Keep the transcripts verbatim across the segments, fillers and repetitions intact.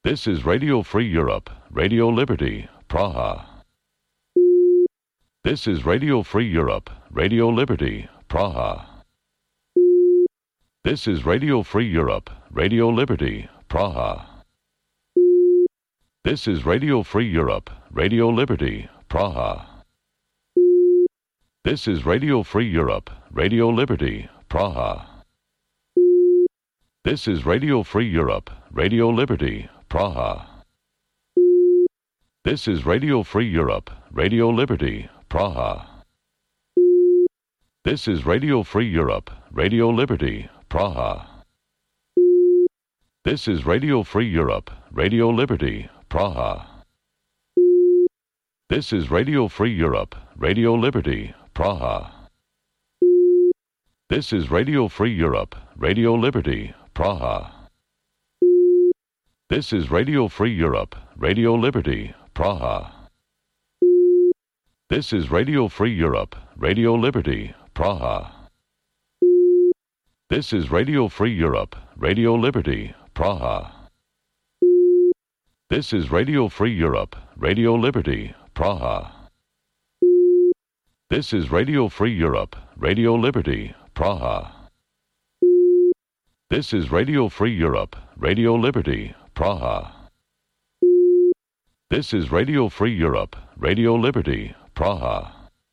This is Radio Free Europe, Radio Liberty, Praha. This is Radio Free Europe, Radio Liberty, Praha. This is Radio Free Europe, Radio Liberty, Praha. This is Radio Free Europe, Radio Liberty, Praha. This is Radio Free Europe, Radio Liberty, Praha. This is Radio Free Europe, Radio Liberty, Praha. This is Radio Free Europe, Radio Liberty, Praha. This is Radio Free Europe, Radio Liberty, Praha. This is Radio Free Europe, Radio Liberty, Praha. This is Radio Free Europe, Radio Liberty, Praha. This is Radio Free Europe, Radio Liberty, Praha. This is Radio Free Europe, Radio Liberty, Praha. This is Radio Free Europe, Radio Liberty, Praha. This is Radio Free Europe, Radio Liberty, Praha. This is Radio Free Europe, Radio Liberty, Praha. This is Radio Free Europe, Radio Liberty, Praha. This is Radio Free Europe, Radio Liberty, Praha. This is Radio Free Europe, Radio Liberty, Praha.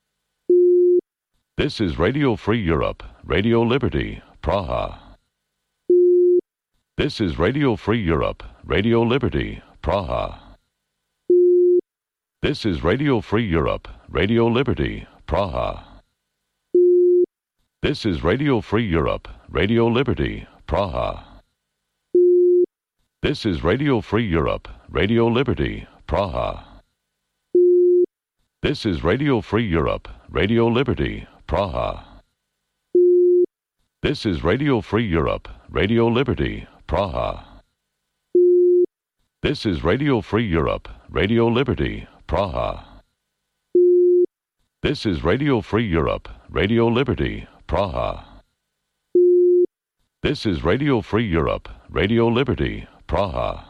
This is Radio Free Europe, Radio Liberty, Praha. This is Radio Free Europe, Radio Liberty, Praha. This is Radio Free Europe, Radio Liberty, Praha. This is Radio Free Europe, Radio Liberty, Praha. This is Radio Free Europe, Radio Liberty, Praha. This is Radio Free Europe, Radio Liberty, Praha. This is Radio Free Europe, Radio Liberty, Praha. This is Radio Free Europe, Radio Liberty, Praha. This is Radio Free Europe, Radio Liberty, Praha. This is Radio Free Europe, Radio Liberty, Praha.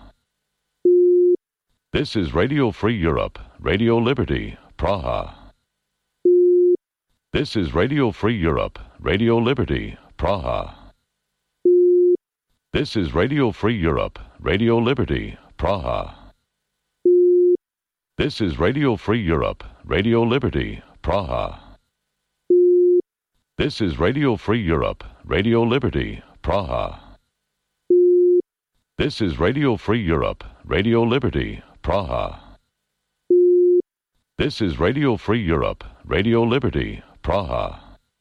This is Radio Free Europe, Radio Liberty, Praha. This is Radio Free Europe, Radio Liberty, Praha. This is Radio Free Europe, Radio Liberty, Praha. This is Radio Free Europe, Radio Liberty, Praha. This is Radio Free Europe, Radio Liberty, Praha. This is Radio Free Europe, Radio Liberty, Praha. This is Radio Free Europe, Radio Liberty, Praha.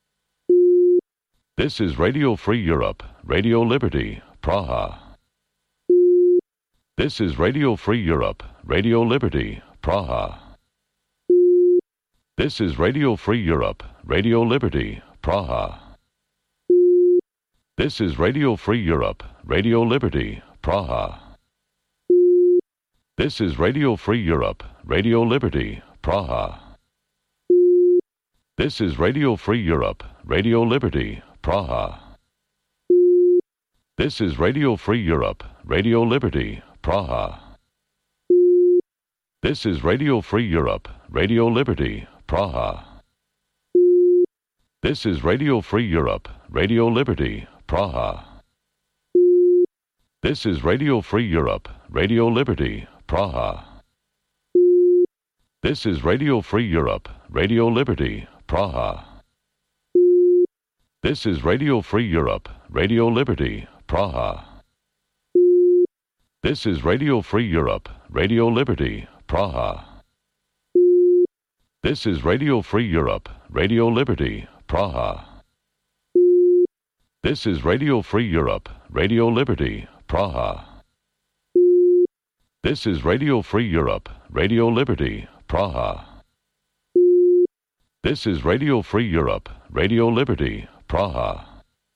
This is Radio Free Europe, Radio Liberty, Praha. This is Radio Free Europe, Radio Liberty, Praha. This is Radio Free Europe, Radio Liberty, Praha. This is Radio Free Europe, Radio Liberty, Praha. This is Radio Free Europe, Radio Liberty, Praha. This is Radio Free Europe, Radio Liberty, Praha. This is Radio Free Europe, Radio Liberty, Praha. This is Radio Free Europe, Radio Liberty, Praha. This is Radio Free Europe, Radio Liberty, Praha. This is Radio Free Europe, Radio Liberty, Praha. This is Radio Free Europe, Radio Liberty, Praha. This is Radio Free Europe, Radio Liberty, Praha. This is Radio Free Europe, Radio Liberty, Praha. This is Radio Free Europe, Radio Liberty, Praha. This is Radio Free Europe, Radio Liberty, Praha. This is Radio Free Europe, Radio Liberty, Praha. This is Radio Free Europe, Radio Liberty, Praha.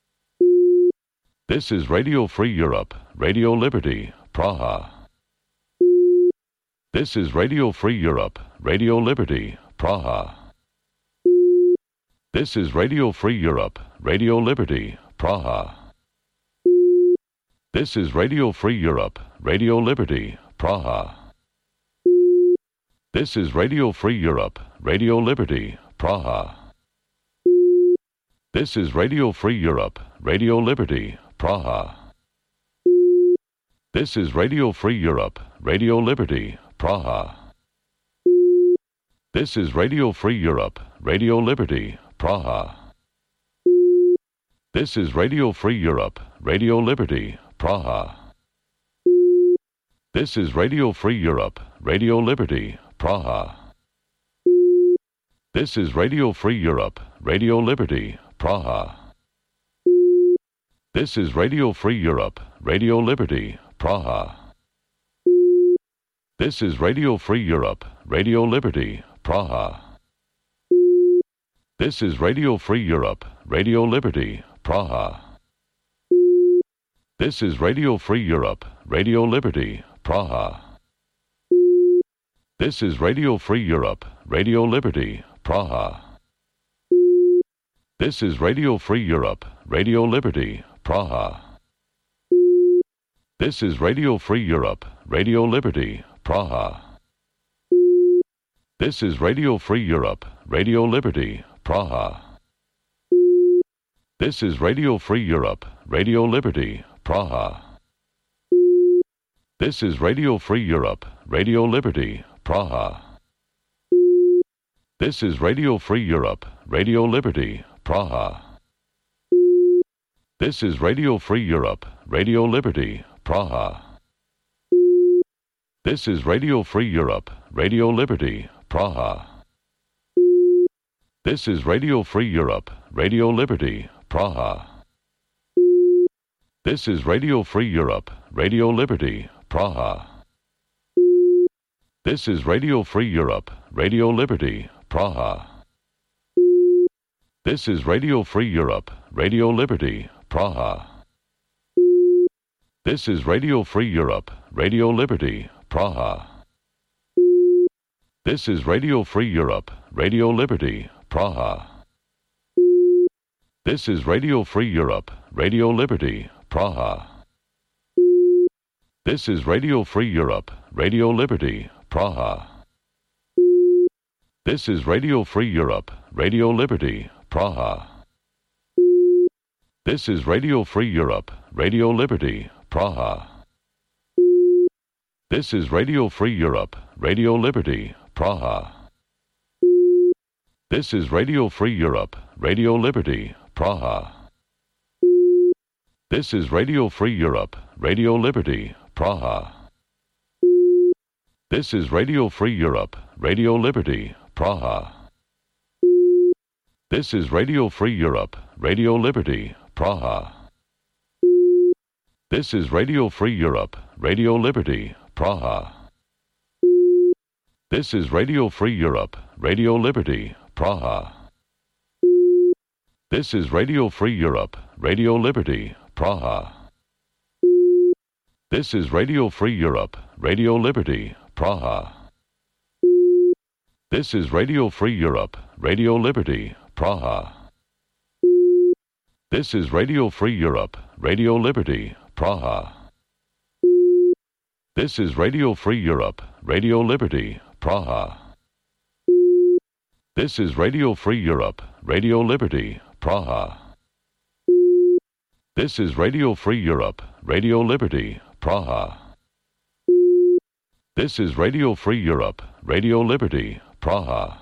This is Radio Free Europe, Radio Liberty, Praha. This is Radio Free Europe, Radio Liberty, Praha. This is Radio Free Europe, Radio Liberty, Praha. This is Radio Free Europe, Radio Liberty, Praha. This is Radio Free Europe, Radio Liberty, Praha. This is Radio Free Europe, Radio Liberty, Praha. This is Radio Free Europe, Radio Liberty, Praha. This is Radio Free Europe, Radio Liberty, Praha. This is Radio Free Europe, Radio Liberty, Praha. This is Radio Free Europe, Radio Liberty, Praha. This is Radio Free Europe, Radio Liberty, Praha. This is Radio Free Europe, Radio Liberty, Praha. This is Radio Free Europe, Radio Liberty, Praha. This is Radio Free Europe, Radio Liberty, Praha. This is Radio Free Europe, Radio Liberty, Praha. This is Radio Free Europe, Radio Liberty, Praha. This is Radio Free Europe, Radio Liberty, Praha. This is Radio Free Europe, Radio Liberty, Praha. This is Radio Free Europe, Radio Liberty, Praha. This is Radio Free Europe, Radio Liberty, Praha. This is Radio Free Europe, Radio Liberty, Praha. This is Radio Free Europe, Radio Liberty, Praha. This is Radio Free Europe, Radio Liberty, Praha. This is Radio Free Europe, Radio Liberty, Praha. This is Radio Free Europe, Radio Liberty, Praha. This is Radio Free Europe, Radio Liberty, Praha. This is Radio Free Europe, Radio Liberty, Praha. This is Radio Free Europe, Radio Liberty, Praha. This is Radio Free Europe, Radio Liberty, Praha. This is Radio Free Europe, Radio Liberty, Praha. This is Radio Free Europe, Radio Liberty, Praha. This is Radio Free Europe, Radio Liberty, Praha. This is Radio Free Europe, Radio Liberty, Praha. This is Radio Free Europe, Radio Liberty, Praha. This is Radio Free Europe, Radio Liberty, Praha. This is Radio Free Europe, Radio Liberty, Praha. This is Radio Free Europe, Radio Liberty, Praha. This is Radio Free Europe, Radio Liberty, Praha. This is Radio Free Europe, Radio Liberty, Praha. This is Radio Free Europe, Radio Liberty, Praha. This is Radio Free Europe, Radio Liberty, Praha. This is Radio Free Europe, Radio Liberty, Praha. This is Radio Free Europe, Radio Liberty, Praha. This is Radio Free Europe, Radio Liberty, Praha. This is Radio Free Europe, Radio Liberty, Praha. This is Radio Free Europe, Radio Liberty, Praha. This is Radio Free Europe, Radio Liberty, Praha. This is Radio Free Europe, Radio Liberty, Praha. This is Radio Free Europe, Radio Liberty, Praha.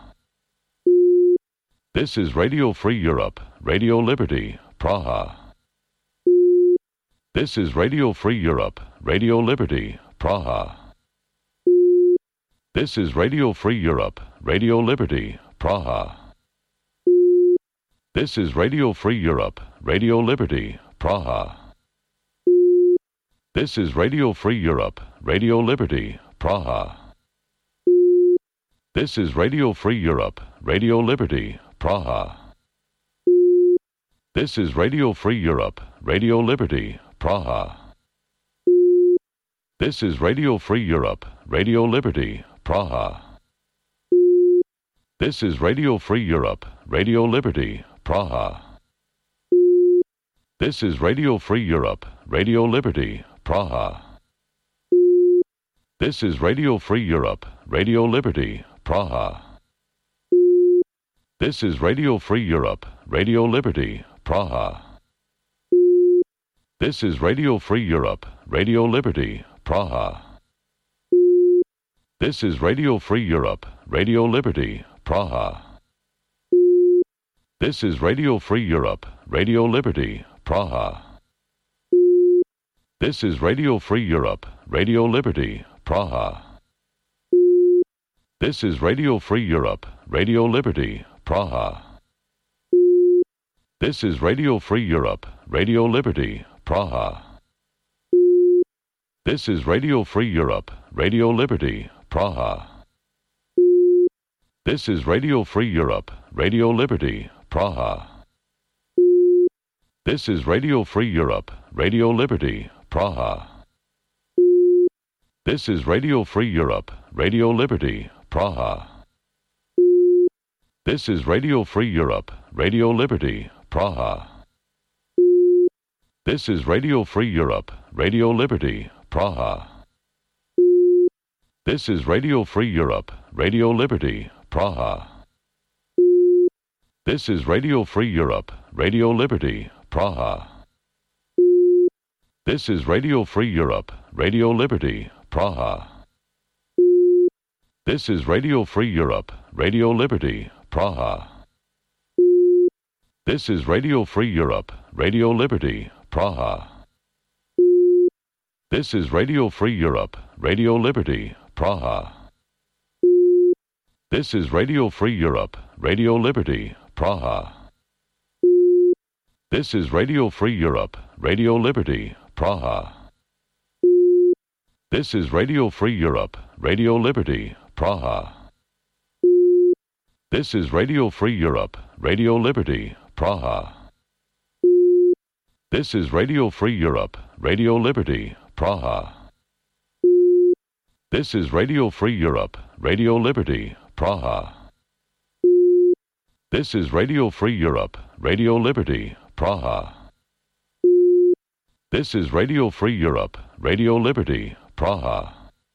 This is Radio Free Europe, Radio Liberty, Praha. This is Radio Free Europe, Radio Liberty, Praha. This is Radio Free Europe, Radio Liberty, Praha. This is Radio Free Europe, Radio Liberty, Praha. This is Radio Free Europe, Radio Liberty, Praha. This is Radio Free Europe, Radio Liberty, Praha. This is Radio Free Europe, Radio Liberty, Praha. This is Radio Free Europe, Radio Liberty, Praha. This is Radio Free Europe, Radio Liberty, Praha. This is Radio Free Europe, Radio Liberty, Praha. This is Radio Free Europe, Radio Liberty, Praha. This is Radio Free Europe, Radio Liberty, Praha. This is Radio Free Europe, Radio Liberty, Praha. This is Radio Free Europe, Radio Liberty, Praha. This is Radio Free Europe, Radio Liberty, Praha. This is Radio Free Europe, Radio Liberty, Praha. This is Radio Free Europe, Radio Liberty, Praha. This is Radio Free Europe, Radio Liberty, Praha. This is Radio Free Europe, Radio Liberty, Praha. This is Radio Free Europe, Radio Liberty, Praha. This is Radio Free Europe, Radio Liberty, Praha. This is Radio Free Europe, Radio Liberty, Praha. This is Radio Free Europe, Radio Liberty, Praha. This is Radio Free Europe, Radio Liberty, Praha. This is Radio Free Europe, Radio Liberty, Praha. This is Radio Free Europe, Radio Liberty, Praha. This is Radio Free Europe, Radio Liberty, Praha. This is Radio Free Europe, Radio Liberty, Praha. This is Radio Free Europe, Radio Liberty, Praha. This is Radio Free Europe, Radio Liberty, Praha. This is Radio Free Europe, Radio Liberty, Praha. This is Radio Free Europe, Radio Liberty, Praha. This is Radio Free Europe, Radio Liberty, Praha. This is Radio Free Europe, Radio Liberty, Praha. This is Radio Free Europe, Radio Liberty, Praha. This is Radio Free Europe, Radio Liberty, Praha. This is Radio Free Europe, Radio Liberty, Praha. This is Radio Free Europe, Radio Liberty, Praha.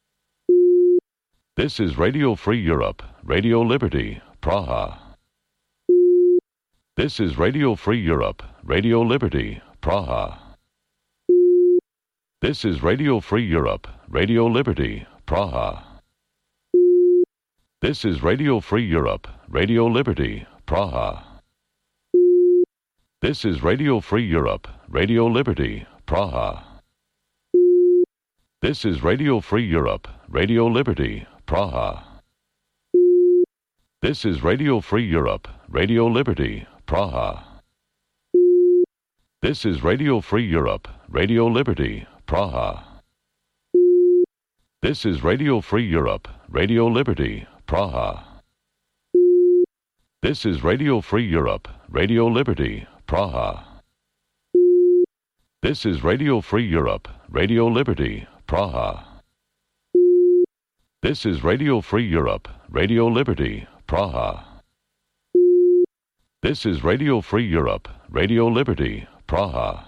This is Radio Free Europe, Radio Liberty, Praha. This is Radio Free Europe, Radio Liberty, Praha. This is Radio Free Europe, Radio Liberty, Praha. This is Radio Free Europe, Radio Liberty, Praha. This is Radio Free Europe, Radio Liberty, Praha. This is Radio Free Europe, Radio Liberty, Praha. This is Radio Free Europe, Radio Liberty, Praha. This is Radio Free Europe, Radio Liberty, Praha. This is Radio Free Europe, Radio Liberty, Praha. This is Radio Free Europe, Radio Liberty, Praha. This is Radio Free Europe, Radio Liberty, Praha. This is Radio Free Europe, Radio Liberty, Praha. This is Radio Free Europe, Radio Liberty, Praha.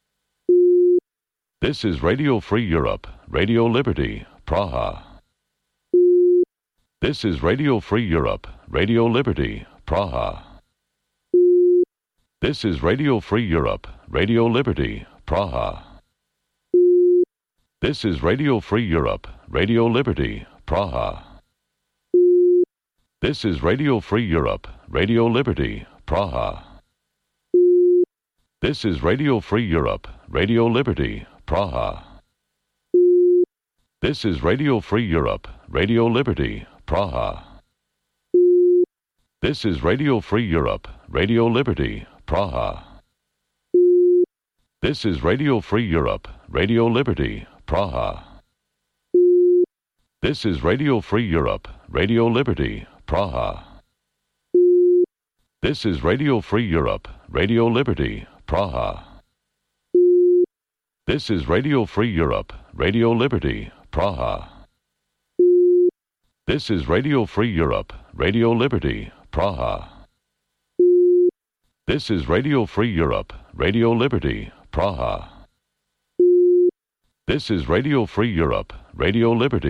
This is Radio Free Europe, Radio Liberty, Praha. This is Radio Free Europe, Radio Liberty, Praha. This is Radio Free Europe, Radio Liberty, Praha. This is Radio Free Europe, Radio Liberty, Praha. This is Radio Free Europe, Radio Liberty, Praha. This is Radio Free Europe, Radio Liberty, Praha. This is Radio Free Europe, Radio Liberty, Praha. This is Radio Free Europe, Radio Liberty, Praha. This is Radio Free Europe, Radio Liberty, Praha. This is Radio Free Europe, Radio Liberty, Praha. This is Radio Free Europe, Radio Liberty, Praha. This is Radio Free Europe, Radio Liberty, Praha. This is Radio Free Europe, Radio Liberty, Praha. This is Radio Free Europe, Radio Liberty, Praha. This is Radio Free Europe, Radio Liberty.